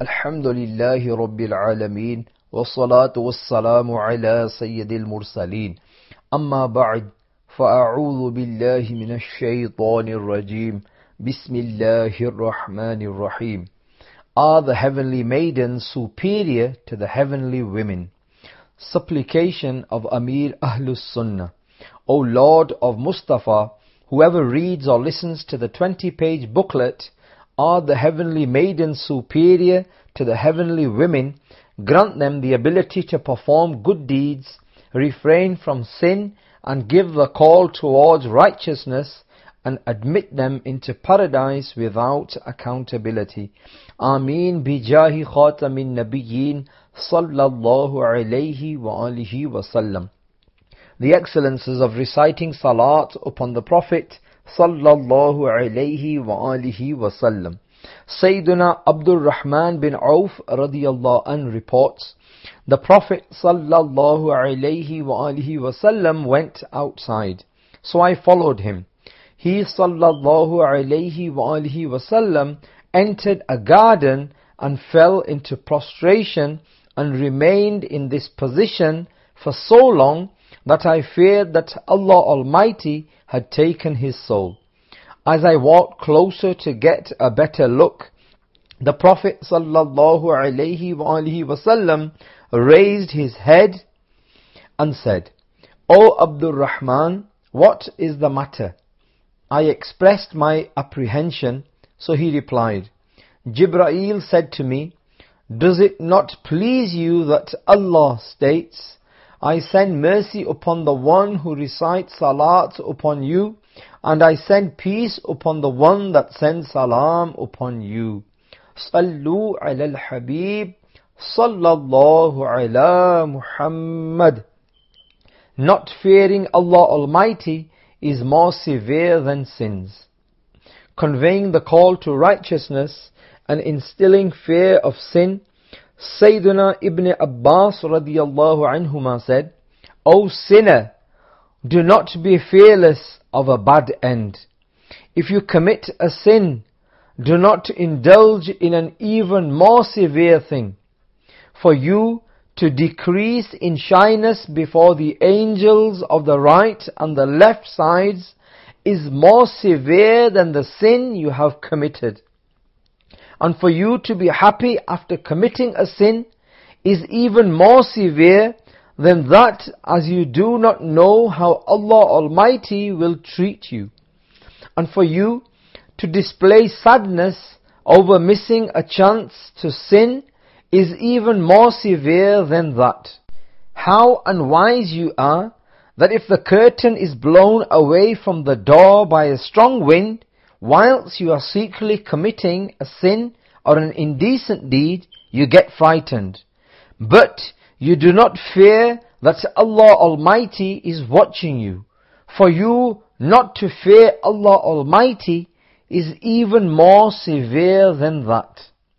الحمد لله رب العالمين والصلاة والسلام على سيد المرسلين أما بعد فأعوذ بالله من الشيطان الرجيم بسم الله الرحمن الرحيم. Are the heavenly maidens superior to the heavenly women? Supplication of Amir Ahlus Sunnah. O Lord of Mustafa, whoever reads or listens to the 20-page booklet, Are the heavenly maidens superior to the heavenly women? Grant them the ability to perform good deeds, refrain from sin, and give the call towards righteousness, and admit them into paradise without accountability. Ameen bijahi khatamin nabiyyin sallallahu alayhi wa alihi wa sallam. The excellences of reciting salat upon the Prophet sallallahu alayhi wa alihi wa sallam. Sayyiduna Abdul Rahman bin Auf radiyallahu anhu reports, the Prophet sallallahu alayhi wa alihi wa sallam went outside, so I followed him. He sallallahu alayhi wa alihi wa sallam entered a garden and fell into prostration and remained in this position for so long that I feared that Allah Almighty had taken his soul. As I walked closer to get a better look, the Prophet sallallahu alayhi wa alihi wasallam raised his head and said, O Abdul Rahman, what is the matter? I expressed my apprehension, so he replied, Jibreel said to me, Does it not please you that Allah states, I send mercy upon the one who recites salat upon you, and I send peace upon the one that sends salam upon you. Sallu ala al-habib, sallallahu ala Muhammad. Not fearing Allah Almighty is more severe than sins. Conveying the call to righteousness and instilling fear of sin, Sayyiduna Ibn Abbas radiyallahu anhuma said, O sinner, do not be fearless of a bad end. If you commit a sin, do not indulge in an even more severe thing. For you to decrease in shyness before the angels of the right and the left sides is more severe than the sin you have committed. And for you to be happy after committing a sin is even more severe than that, as you do not know how Allah Almighty will treat you. And for you to display sadness over missing a chance to sin is even more severe than that. How unwise you are that if the curtain is blown away from the door by a strong wind, whilst you are secretly committing a sin or an indecent deed, you get frightened. But you do not fear that Allah Almighty is watching you. For you not to fear Allah Almighty is even more severe than that.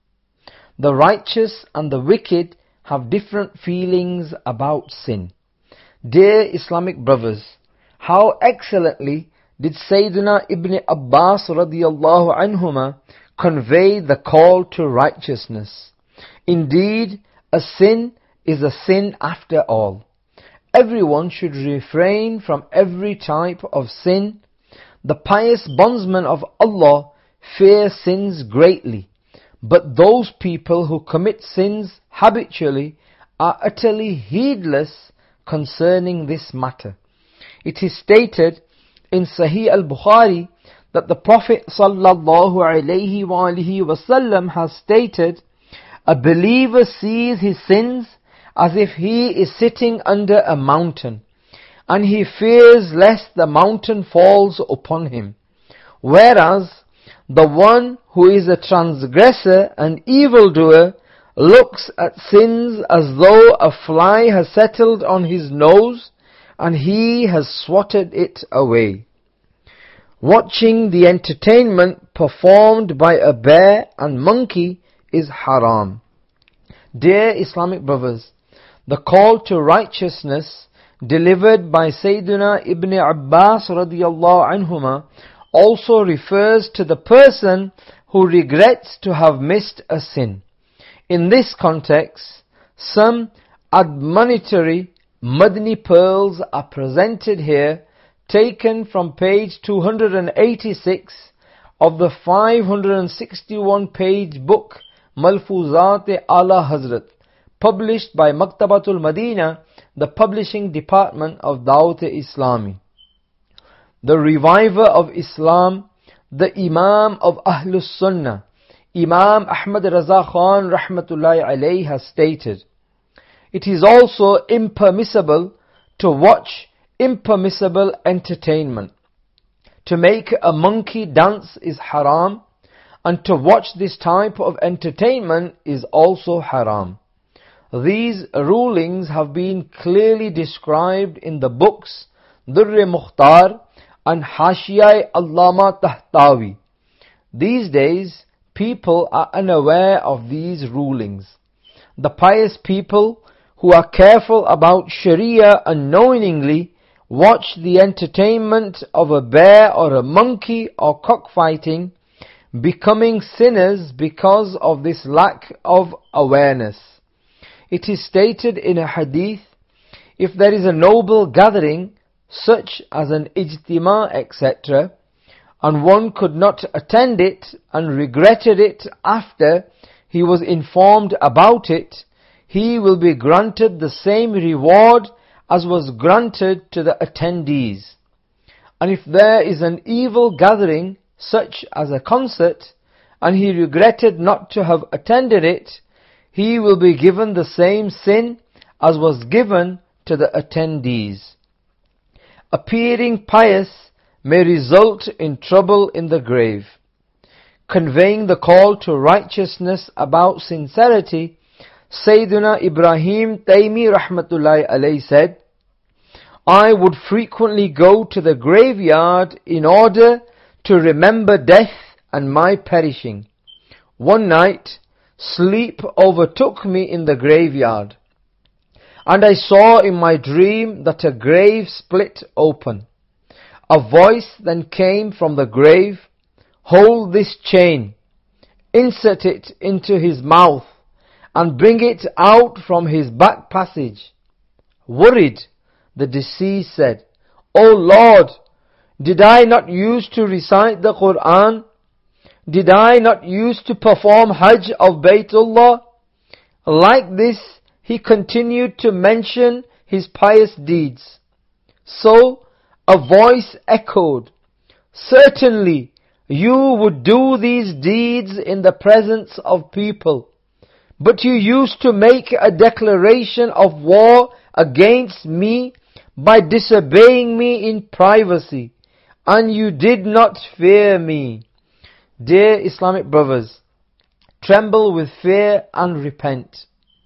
The righteous and the wicked have different feelings about sin. Dear Islamic brothers, how excellently did Sayyidina Ibn Abbas radiyallahu anhuma convey the call to righteousness. Indeed, a sin is a sin after all. Everyone should refrain from every type of sin. The pious bondsmen of Allah fear sins greatly, but those people who commit sins habitually are utterly heedless concerning this matter. It is stated in Sahih al-Bukhari that the Prophet sallallahu alayhi wa alihi wasallam has stated, a believer sees his sins as if he is sitting under a mountain, and he fears lest the mountain falls upon him. Whereas the one who is a transgressor and evildoer looks at sins as though a fly has settled on his nose and he has swatted it away. Watching the entertainment performed by a bear and monkey is haram. Dear Islamic brothers, the call to righteousness delivered by Sayyidina Ibn Abbas radiyallahu anhuma also refers to the person who regrets to have missed a sin. In this context, some admonitory Madani pearls are presented here, taken from page 286 of the 561-page book Malfuzat-e-Ala Hazrat, published by Maktabatul Madina, the publishing department of Dawat-e-Islami. The reviver of Islam, the Imam of Ahlus Sunnah, Imam Ahmad Raza Khan Rahmatullahi Alayhi has stated, it is also impermissible to watch impermissible entertainment. To make a monkey dance is haram, and to watch this type of entertainment is also haram. These rulings have been clearly described in the books Durr-e Mukhtar and Hashiyah Allama Tahtawi. These days, people are unaware of these rulings. The pious people who are careful about Sharia unknowingly watch the entertainment of a bear or a monkey or cockfighting, becoming sinners because of this lack of awareness. It is stated in a hadith, if there is a noble gathering, such as an ijtima, etc., and one could not attend it and regretted it after he was informed about it, he will be granted the same reward as was granted to the attendees. And if there is an evil gathering, such as a concert, and he regretted not to have attended it, he will be given the same sin as was given to the attendees. Appearing pious may result in trouble in the grave. Conveying the call to righteousness about sincerity, Sayyiduna Ibrahim Taymi Rahmatullahi Alayhi said, I would frequently go to the graveyard in order to remember death and my perishing. One night, sleep overtook me in the graveyard, and I saw in my dream that a grave split open. A voice then came from the grave, hold this chain, insert it into his mouth, and bring it out from his back passage. Worried, the deceased said, O Lord, did I not use to recite the Quran? Did I not use to perform Hajj of Baytullah? Like this, he continued to mention his pious deeds. So, a voice echoed, certainly, you would do these deeds in the presence of people. But you used to make a declaration of war against me by disobeying me in privacy, and you did not fear me. Dear Islamic brothers, tremble with fear and repent.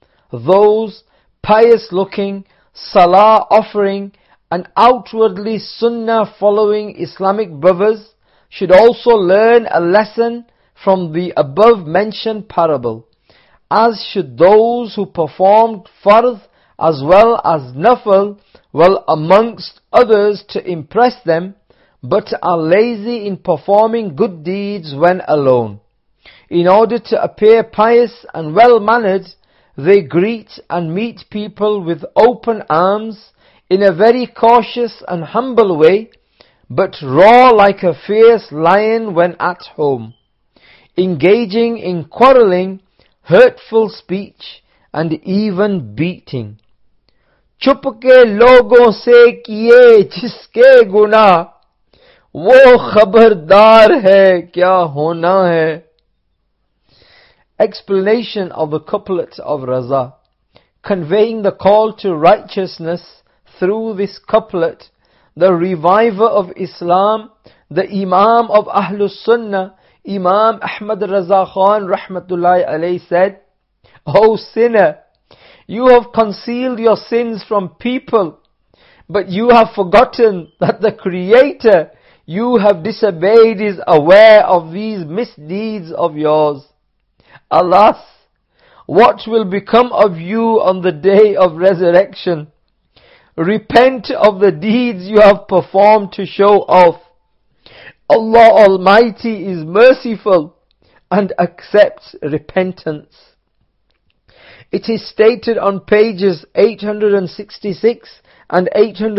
Those pious-looking, salah offering and outwardly sunnah following Islamic brothers should also learn a lesson from the above mentioned parable, as should those who performed fard as well as nafil, well amongst others to impress them, but are lazy in performing good deeds when alone. In order to appear pious and well-mannered, they greet and meet people with open arms, in a very cautious and humble way, but roar like a fierce lion when at home, engaging in quarreling, hurtful speech, and even beating. Chup ke logon se kiye jiske guna, wo khabardar hai kya hona hai. Explanation of the couplet of Raza. Conveying the call to righteousness through this couplet, the reviver of Islam, the Imam of Ahlus Sunnah, Imam Ahmad Raza Khan Rahmatullahi Alayhi said, O sinner, you have concealed your sins from people, but you have forgotten that the Creator you have disobeyed is aware of these misdeeds of yours. Alas, what will become of you on the day of resurrection? Repent of the deeds you have performed to show off. Allah Almighty is merciful and accepts repentance. It is stated on pages 866 and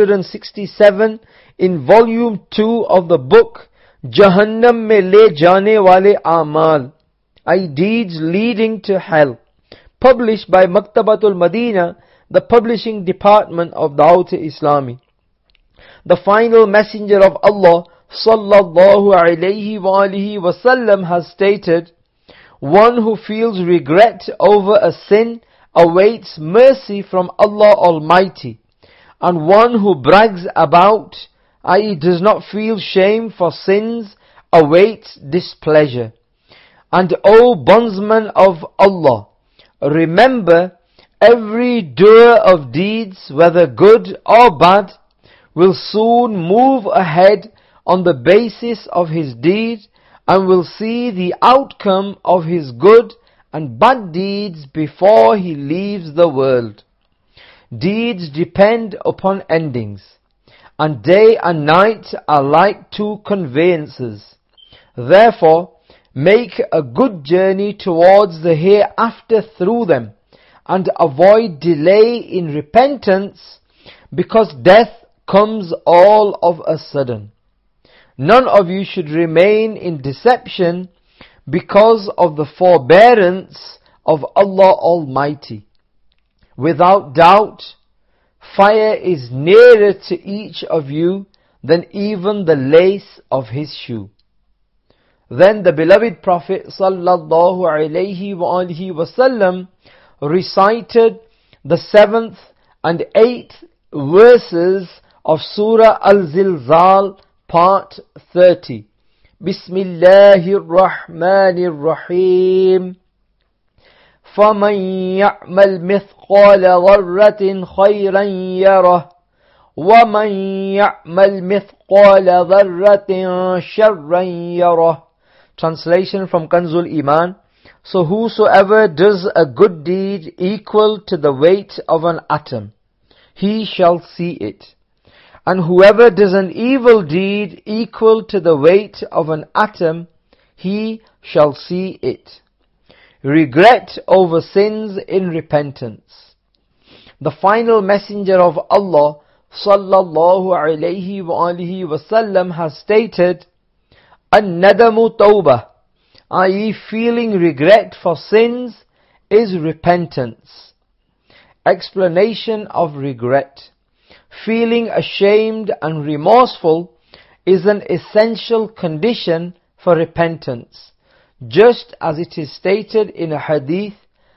867 in volume 2 of the book Jahannam mein le jaane wale a'mal, i.e. deeds leading to hell, published by Maktabatul Madina, the publishing department of Dawat Islami. The final messenger of Allah sallallahu alayhi wa alihi wasallam has stated, one who feels regret over a sin awaits mercy from Allah Almighty, and one who brags about, i.e. does not feel shame for sins, awaits displeasure. And O bondsman of Allah, remember, every doer of deeds, whether good or bad, will soon move ahead on the basis of his deed and will see the outcome of his good and bad deeds before he leaves the world. Deeds depend upon endings, and day and night are like two conveyances. Therefore, make a good journey towards the hereafter through them, and avoid delay in repentance, because death comes all of a sudden. None of you should remain in deception because of the forbearance of Allah Almighty. Without doubt, fire is nearer to each of you than even the lace of his shoe. Then the beloved Prophet sallallahu alaihi wasallam recited the 7th and 8th verses of Surah Al-Zilzal, part 30. Bismillahir Rahmanir Rahim. فَمَنْ يَعْمَلْ مِثْقَالَ ذَرَّةٍ خَيْرًا يَرَهُ وَمَنْ يَعْمَلْ مِثْقَالَ ذَرَّةٍ شَرًّا يَرَهُ. Translation from Kanzul Iman. So whosoever does a good deed equal to the weight of an atom, he shall see it. And whoever does an evil deed equal to the weight of an atom, he shall see it. Regret over sins in repentance. The final messenger of Allah sallallahu alayhi wa alihi wasallam has stated, An-nadamu tawbah, i.e. feeling regret for sins, is repentance. Explanation of regret. Feeling ashamed and remorseful is an essential condition for repentance. Just as it is stated in a hadith,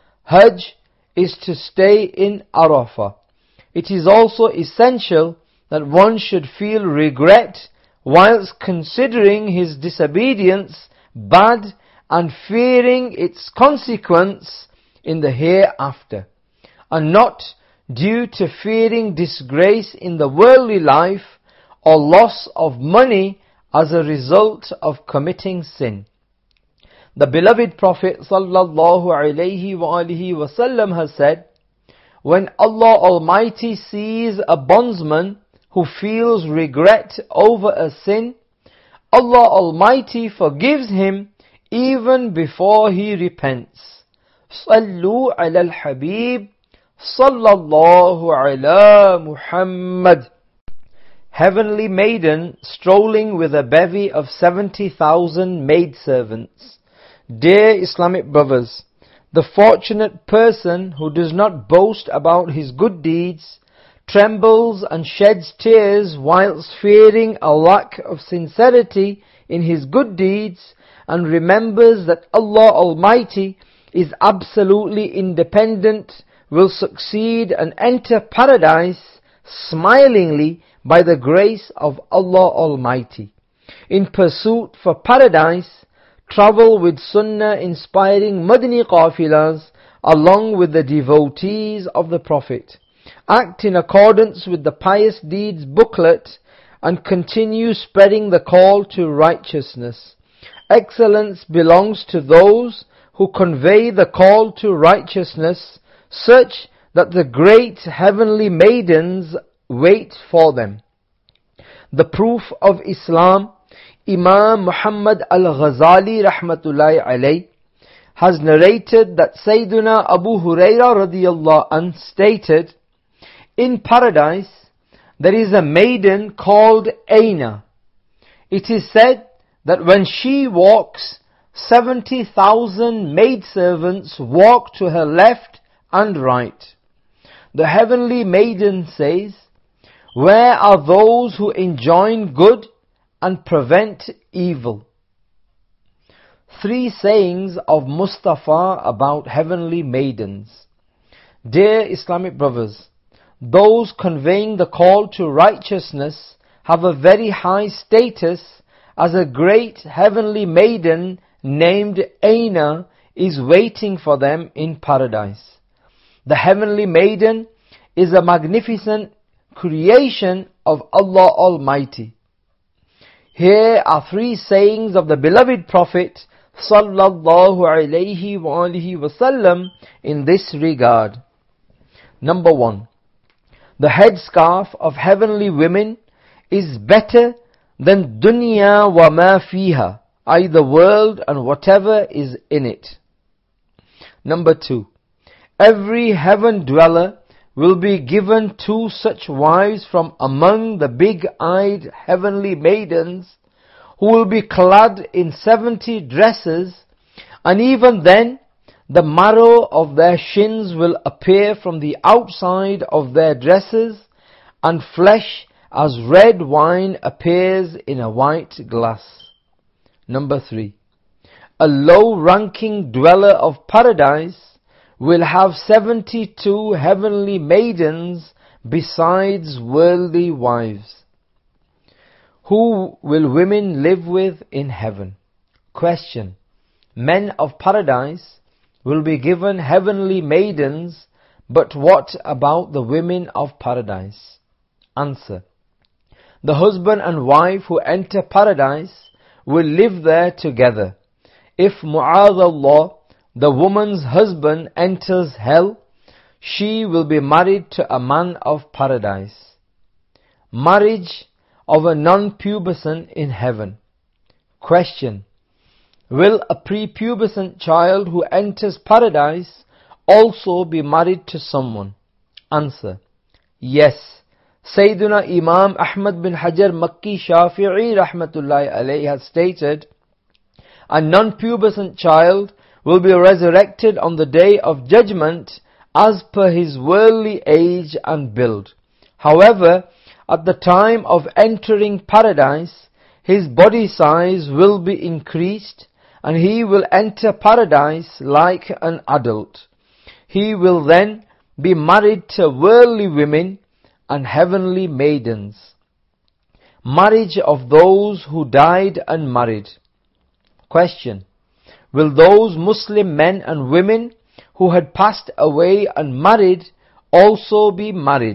Hajj is to stay in Arafah. It is also essential that one should feel regret whilst considering his disobedience bad and fearing its consequence in the hereafter, and not due to fearing disgrace in the worldly life or loss of money as a result of committing sin. The beloved Prophet sallallahu alaihi wasallam has said, when Allah Almighty sees a bondsman who feels regret over a sin, Allah Almighty forgives him even before he repents. Sallu ala al-Habib sallallahu ala Muhammad. Heavenly maiden strolling with a bevy of 70,000 maidservants. Dear Islamic brothers, the fortunate person who does not boast about his good deeds, trembles and sheds tears whilst fearing a lack of sincerity in his good deeds, and remembers that Allah Almighty is absolutely independent, will succeed and enter paradise smilingly by the grace of Allah Almighty. In pursuit for paradise, travel with sunnah inspiring Madani qafilas along with the devotees of the Prophet. Act in accordance with the pious deeds booklet and continue spreading the call to righteousness. Excellence belongs to those who convey the call to righteousness, such that the great heavenly maidens wait for them. The proof of Islam, Imam Muhammad al-Ghazali rahmatullahi alayh has narrated that Sayyiduna Abu Hurairah radiyallahu anh stated, in paradise there is a maiden called Aina. It is said that when she walks, 70,000 maidservants walk to her left and right. The heavenly maiden says, where are those who enjoin good and prevent evil? 3 sayings of Mustafa about heavenly maidens. Dear Islamic brothers, those conveying the call to righteousness have a very high status, as a great heavenly maiden named Aina is waiting for them in paradise. The heavenly maiden is a magnificent creation of Allah Almighty. Here are 3 sayings of the beloved Prophet sallallahu alaihi wasallam in this regard. Number 1. The headscarf of heavenly women is better than dunya wa ma fiha, i.e. the world and whatever is in it. Number 2. Every heaven dweller will be given 2 such wives from among the big-eyed heavenly maidens, who will be clad in 70 dresses, and even then the marrow of their shins will appear from the outside of their dresses, and flesh as red wine appears in a white glass. Number 3. A low-ranking dweller of paradise will have 72 heavenly maidens besides worldly wives. Who will women live with in heaven? Question. Men of paradise will be given heavenly maidens, but what about the women of paradise? Answer. The husband and wife who enter paradise will live there together. If mu'adallah, the woman's husband enters hell, she will be married to a man of paradise. Marriage of a non-pubescent in heaven. Question. Will a prepubescent child who enters paradise also be married to someone? Answer. Yes. Sayyiduna Imam Ahmad bin Hajar Makki Shafi'i rahmatullahi alayhi has stated, a non-pubescent child will be resurrected on the day of judgment as per his worldly age and build. However, at the time of entering paradise, his body size will be increased, and he will enter paradise like an adult. He will then be married to worldly women and heavenly maidens. Marriage of those who died unmarried. Question. Will those Muslim men and women who had passed away unmarried also be married?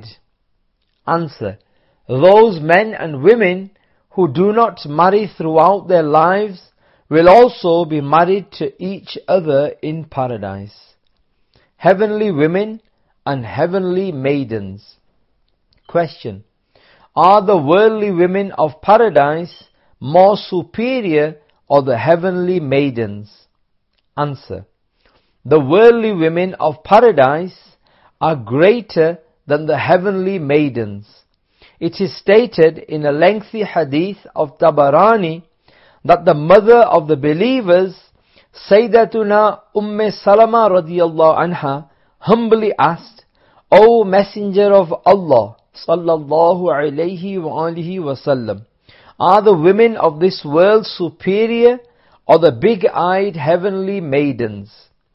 Answer. Those men and women who do not marry throughout their lives will also be married to each other in paradise. Heavenly women and heavenly maidens. Question. Are the worldly women of paradise more superior or the heavenly maidens? Answer. The worldly women of paradise are greater than the heavenly maidens. It is stated in a lengthy hadith of Tabarani that the mother of the believers, Sayyidatuna Salama radiyallahu anha, humbly asked, O Messenger of Allah sallallahu alayhi wa alihi wasallam, are the women of this world superior or the big-eyed heavenly maidens?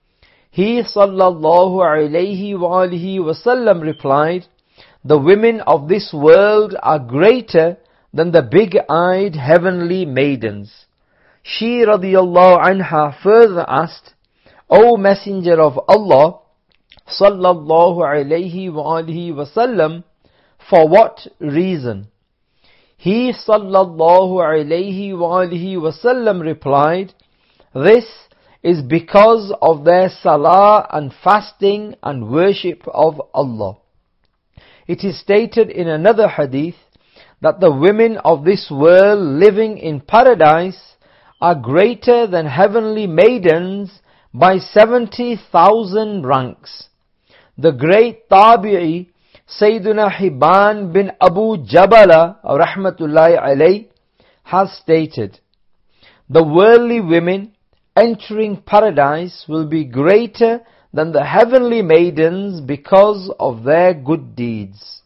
He sallallahu alayhi wa alihi wasallam replied, the women of this world are greater than the big-eyed heavenly maidens. She radiyallahu anha further asked, O Messenger of Allah sallallahu alayhi wa alihi wasallam, for what reason? He sallallahu alayhi wa alihi wasallam replied, this is because of their salah and fasting and worship of Allah. It is stated in another hadith that the women of this world living in paradise are greater than heavenly maidens by 70,000 ranks. The great Tabi'i, Sayyiduna Hibban bin Abu Jabala, rahmatullahi alayh, has stated, the worldly women entering paradise will be greater than the heavenly maidens because of their good deeds.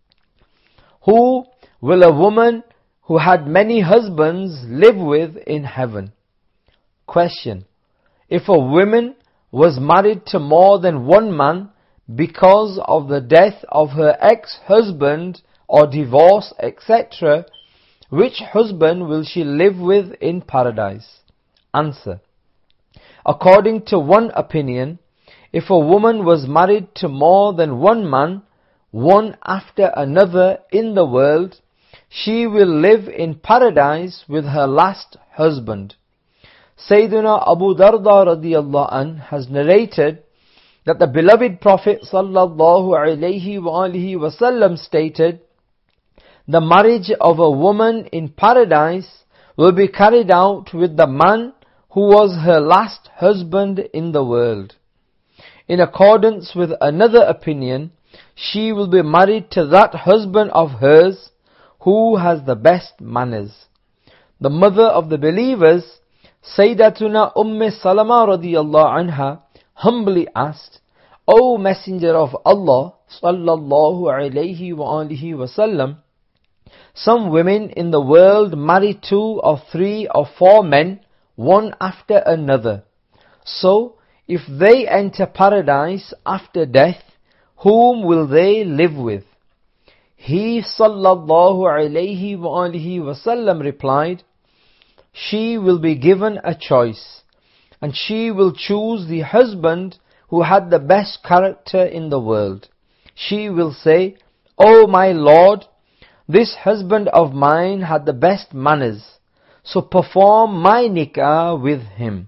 Who will a woman who had many husbands live with in heaven? Question. If a woman was married to more than one man because of the death of her ex-husband or divorce, etc., which husband will she live with in paradise? Answer. According to one opinion, if a woman was married to more than one man, one after another in the world, she will live in paradise with her last husband. Sayyidina Abu Darda radiyallahu anh has narrated that the beloved Prophet sallallahu alayhi wasallam stated, the marriage of a woman in paradise will be carried out with the man who was her last husband in the world. In accordance with another opinion, she will be married to that husband of hers who has the best manners. The mother of the believers, Sayyidatuna Salama radiyallahu anha, humbly asked, O Messenger of Allah sallallahu alayhi wasallam, some women in the world marry 2 or 3 or 4 men, one after another. So, if they enter paradise after death, whom will they live with? He sallallahu alayhi wasallam replied, she will be given a choice, and she will choose the husband who had the best character in the world. She will say, O my Lord, this husband of mine had the best manners, so perform my nikah with him.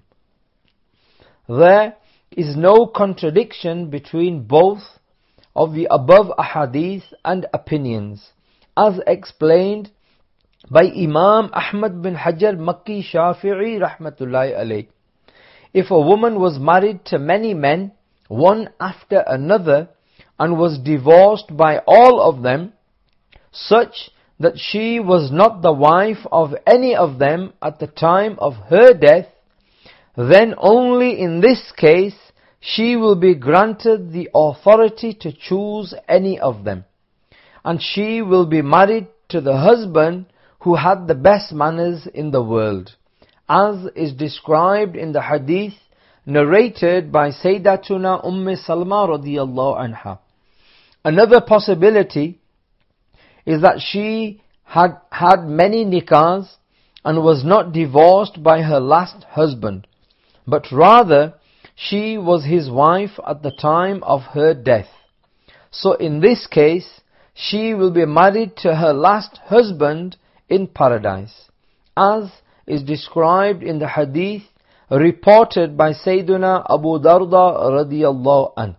There is no contradiction between both of the above ahadith and opinions, as explained by Imam Ahmad bin Hajar Makki Shafi'i rahmatullahi alayh. If a woman was married to many men, one after another, and was divorced by all of them, such that she was not the wife of any of them at the time of her death, then only in this case she will be granted the authority to choose any of them, and she will be married to the husband who had the best manners in the world, as is described in the hadith narrated by Sayyidatuna Salma radiyallahu anha. Another possibility is that she had many nikahs and was not divorced by her last husband, but rather she was his wife at the time of her death. So in this case, she will be married to her last husband in paradise, as is described in the hadith reported by Sayyiduna Abu Darda radiyallahu anh.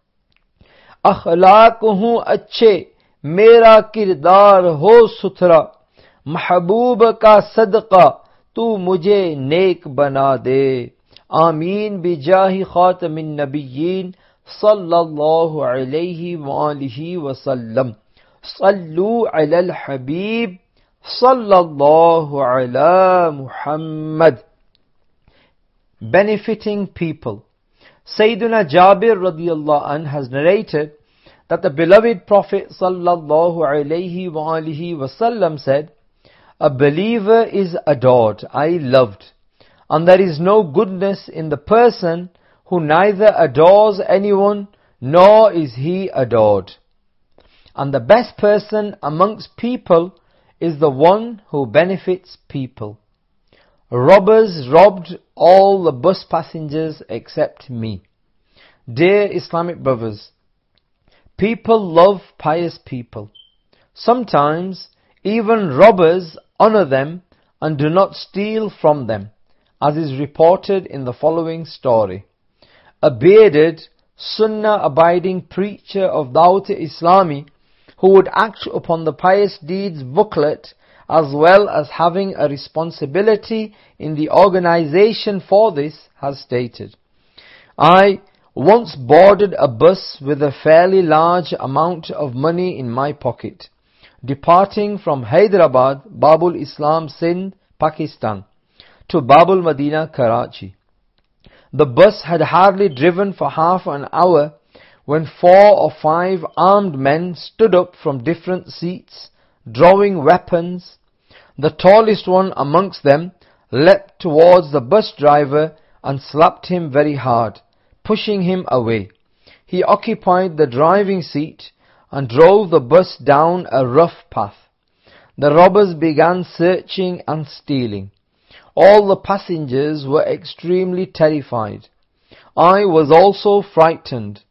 Akhlaq अच्छे मेरा किरदार हो सुथरा, महबूब का सदका तू मुझे नेक बना दे, आमीन बिजाहि खातमिन नबिय्यीन सल्लल्लाहु अलैहि वालिहि वसल्लम, सल्लू अलल हबीब sallallahu ala Muhammad. Benefiting people. Sayyiduna Jabir radiyallahu anh has narrated that the beloved Prophet sallallahu alayhi wa alihi wasallam said, a believer is adored, loved, and there is no goodness in the person who neither adores anyone nor is he adored. And the best person amongst people is the one who benefits people. Robbers robbed all the bus passengers except me. Dear Islamic brothers, people love pious people. Sometimes even robbers honor them and do not steal from them, as is reported in the following story. A bearded, sunnah-abiding preacher of Dawat Islami, who would act upon the pious deeds booklet as well as having a responsibility in the organization for this, has stated, I once boarded a bus with a fairly large amount of money in my pocket, departing from Hyderabad, Babul Islam, Sindh, Pakistan, to Babul Madina, Karachi. The bus had hardly driven for half an hour when 4 or 5 armed men stood up from different seats, drawing weapons. The tallest one amongst them leapt towards the bus driver and slapped him very hard, pushing him away. He occupied the driving seat and drove the bus down a rough path. The robbers began searching and stealing. All the passengers were extremely terrified. I was also frightened.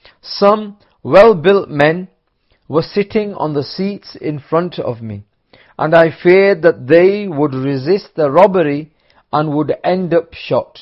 Some well-built men were sitting on the seats in front of me, and I feared that they would resist the robbery and would end up shot.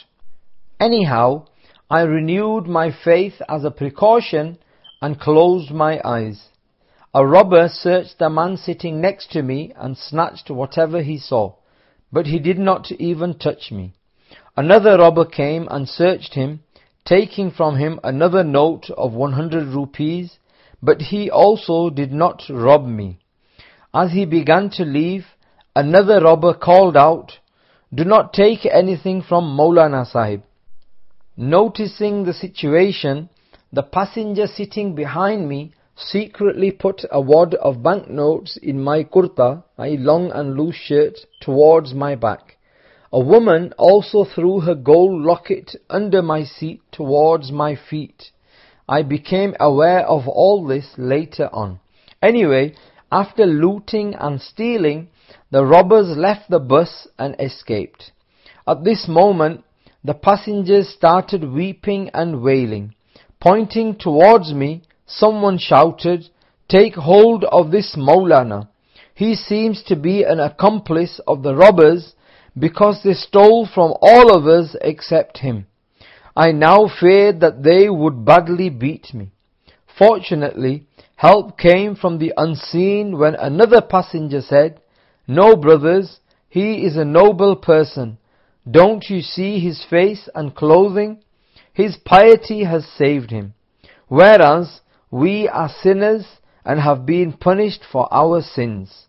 Anyhow, I renewed my faith as a precaution and closed my eyes. A robber searched the man sitting next to me and snatched whatever he saw, but he did not even touch me. Another robber came and searched him, taking from him another note of 100 rupees, but he also did not rob me. As he began to leave, another robber called out, "Do not take anything from Maulana Sahib." Noticing the situation, the passenger sitting behind me secretly put a wad of banknotes in my kurta, a long and loose shirt, towards my back. A woman also threw her gold locket under my seat towards my feet. I became aware of all this later on. Anyway, after looting and stealing, the robbers left the bus and escaped. At this moment, the passengers started weeping and wailing. Pointing towards me, someone shouted, "Take hold of this Maulana. He seems to be an accomplice of the robbers because they stole from all of us except him." I now feared that they would badly beat me. Fortunately, help came from the unseen when another passenger said, "No, brothers, he is a noble person. Don't you see his face and clothing? His piety has saved him, whereas we are sinners and have been punished for our sins."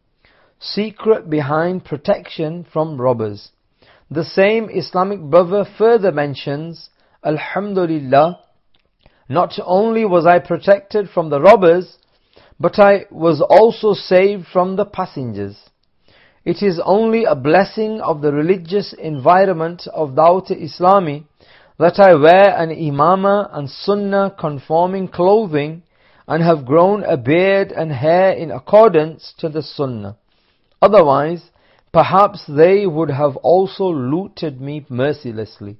Secret behind protection from robbers. The same Islamic brother further mentions, "Alhamdulillah, not only was I protected from the robbers, but I was also saved from the passengers. It is only a blessing of the religious environment of Dawat-e Islami that I wear an imama and sunnah conforming clothing and have grown a beard and hair in accordance to the sunnah. Otherwise, perhaps they would have also looted me mercilessly.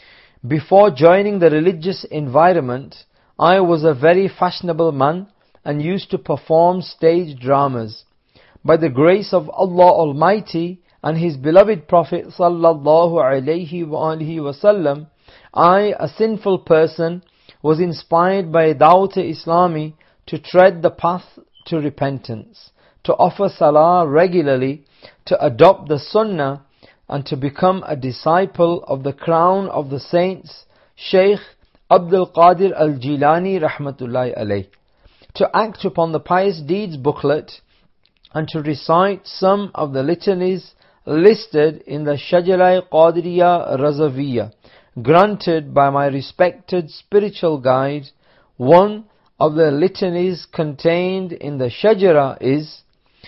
Before joining the religious environment, I was a very fashionable man and used to perform stage dramas. By the grace of Allah Almighty and His beloved Prophet sallallahu alaihi wasallam, I, a sinful person, was inspired by Dawat-e Islami to tread the path to repentance, to offer salah regularly, to adopt the sunnah, and to become a disciple of the crown of the saints, Shaykh Abdul Qadir al-Jilani rahmatullahi alayh, to act upon the pious deeds booklet, and to recite some of the litanies listed in the Shajara Qadiriya Razaviyya, granted by my respected spiritual guide. One of the litanies contained in the Shajara is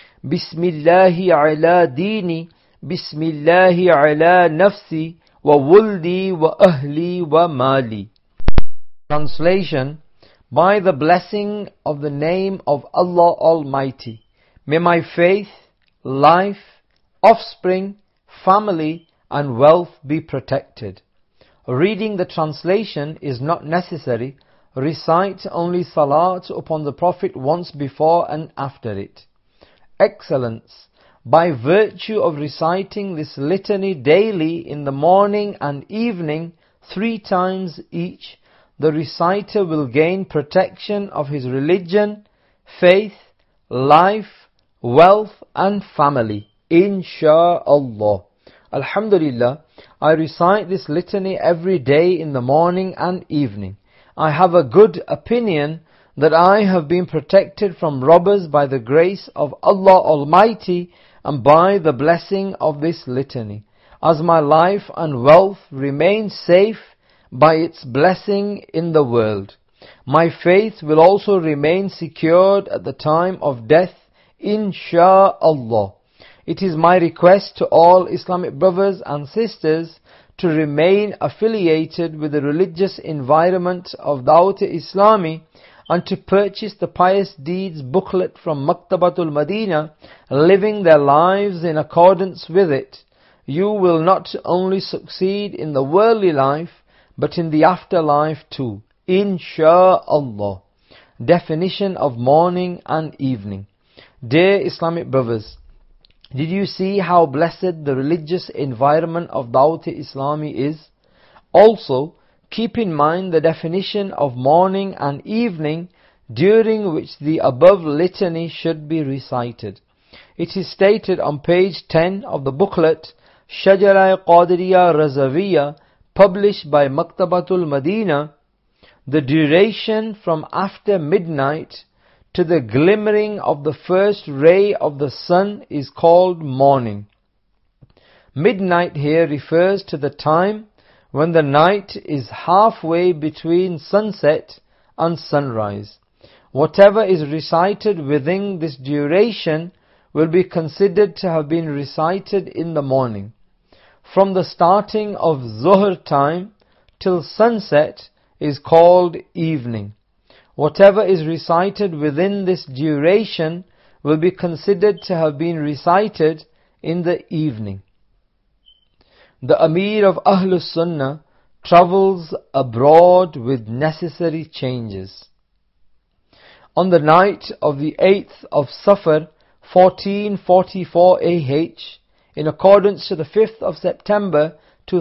Bismillahi ala dini, Bismillahi ala nafsi, wa wuldi wa ahli wa mali. Translation: by the blessing of the name of Allah Almighty, may my faith, life, offspring, family and wealth be protected. Reading the translation is not necessary. Recite only salat upon the Prophet once before and after it. Excellence: by virtue of reciting this litany daily in the morning and evening 3 times each, the reciter will gain protection of his religion, faith, life, wealth and family, insha'Allah. Alhamdulillah, I recite this litany every day in the morning and evening. I have a good opinion that I have been protected from robbers by the grace of Allah Almighty and by the blessing of this litany, as my life and wealth remain safe by its blessing in the world. My faith will also remain secured at the time of death, insha'Allah. It is my request to all Islamic brothers and sisters to remain affiliated with the religious environment of Dawat-e-Islami and to purchase the Pious Deeds booklet from Maktabatul Madinah, living their lives in accordance with it. You will not only succeed in the worldly life, but in the afterlife too, insha'Allah. Definition of morning and evening. Dear Islamic brothers, did you see how blessed the religious environment of Dawat-e-Islami is? Also, keep in mind the definition of morning and evening during which the above litany should be recited. It is stated on page 10 of the booklet, Shajara Qadiriya Razaviyya, published by Maktabatul Madinah, the duration from after midnight to the glimmering of the first ray of the sun is called morning. Midnight here refers to the time when the night is halfway between sunset and sunrise. Whatever is recited within this duration will be considered to have been recited in the morning. From the starting of Zuhr time till sunset is called evening. Whatever is recited within this duration will be considered to have been recited in the evening. The Amir of Ahlus Sunnah travels abroad with necessary changes. On the night of the 8th of Safar, 1444 AH, in accordance to the 5th of September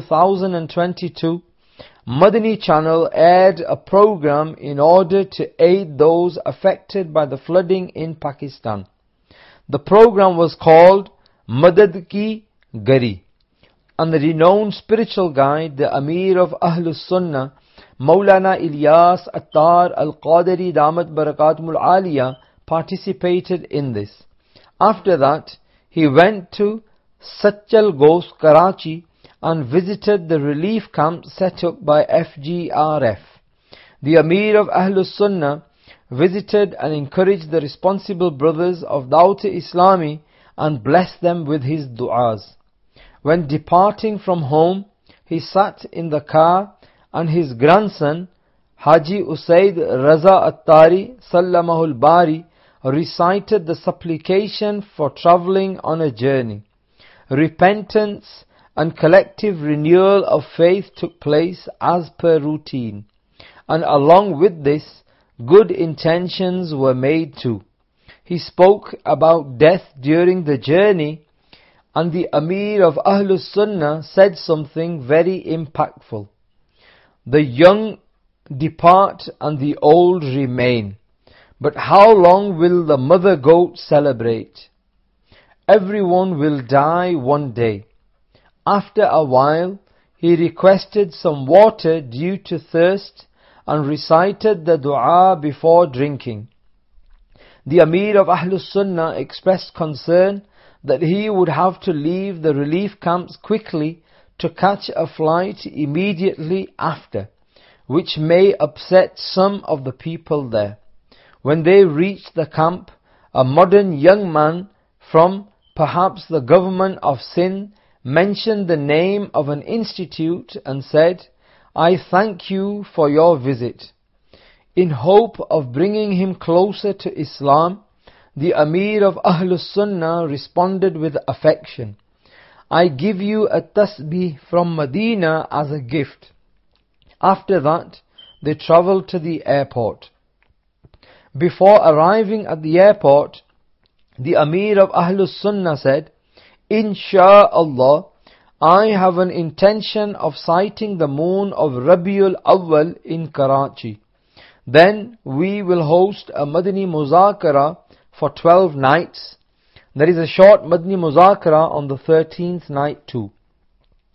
2022, Madani Channel aired a program in order to aid those affected by the flooding in Pakistan. The program was called Madad Ki Gari, and the renowned spiritual guide, the Amir of Ahlus Sunnah, Maulana Ilyas Attar Al-Qadiri Damat Barakatumul Aliyah, participated in this. After that, he went to Sachal Ghost, Karachi, and visited the relief camp set up by FGRF. The Amir of Ahlus Sunnah visited and encouraged the responsible brothers of Dawat-e-Islami and blessed them with his du'as. When departing from home, he sat in the car and his grandson, Haji Usaid Raza Attari Sallamahul Bari, recited the supplication for travelling on a journey. Repentance and collective renewal of faith took place as per routine, and along with this, good intentions were made too. He spoke about death during the journey, and the Amir of Ahlus Sunnah said something very impactful. The young depart and the old remain, but how long will the mother goat celebrate? Everyone will die one day. After a while, he requested some water due to thirst and recited the dua before drinking. The Amir of Ahlus Sunnah expressed concern that he would have to leave the relief camps quickly to catch a flight immediately after, which may upset some of the people there. When they reached the camp, a modern young man from perhaps the government of Sindh mentioned the name of an institute and said, "I thank you for your visit." In hope of bringing him closer to Islam, the Amir of Ahlus Sunnah responded with affection, "I give you a tasbih from Medina as a gift." After that, they travelled to the airport. Before arriving at the airport, the Amir of Ahlus Sunnah said, "Insha'Allah, I have an intention of sighting the moon of Rabiul Awwal in Karachi. Then we will host a Madani Muzakara for 12 nights. There is a short Madani Muzakara on the 13th night too."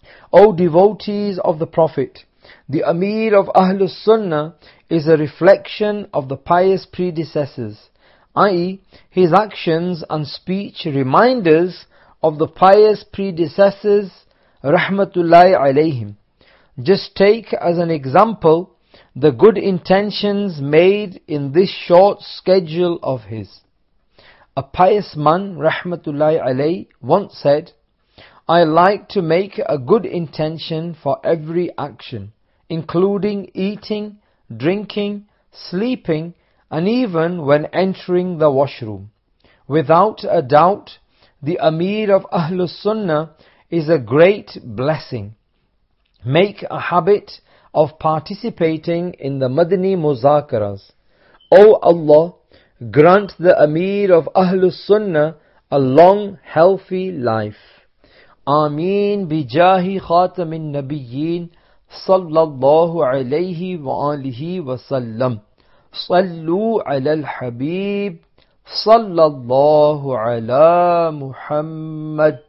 O devotees of the Prophet, the Amir of Ahlus Sunnah is a reflection of the pious predecessors, i.e., his actions and speech remind us of the pious predecessors, rahmatullahi alayhim. Just take as an example the good intentions made in this short schedule of his. A pious man, rahmatullahi alayhi, once said, I like to make a good intention for every action, including eating, drinking, sleeping, and even when entering the washroom. Without a doubt, the Amir of Ahlus Sunnah is a great blessing. Make a habit of participating in the Madani Muzakaras. O Allah, grant the Amir of Ahlus Sunnah a long, healthy life. Ameen bijahi khatamin nabiyyin sallallahu alayhi wa alihi wa sallam. Sallu ala al-habib sallallahu ala Muhammad.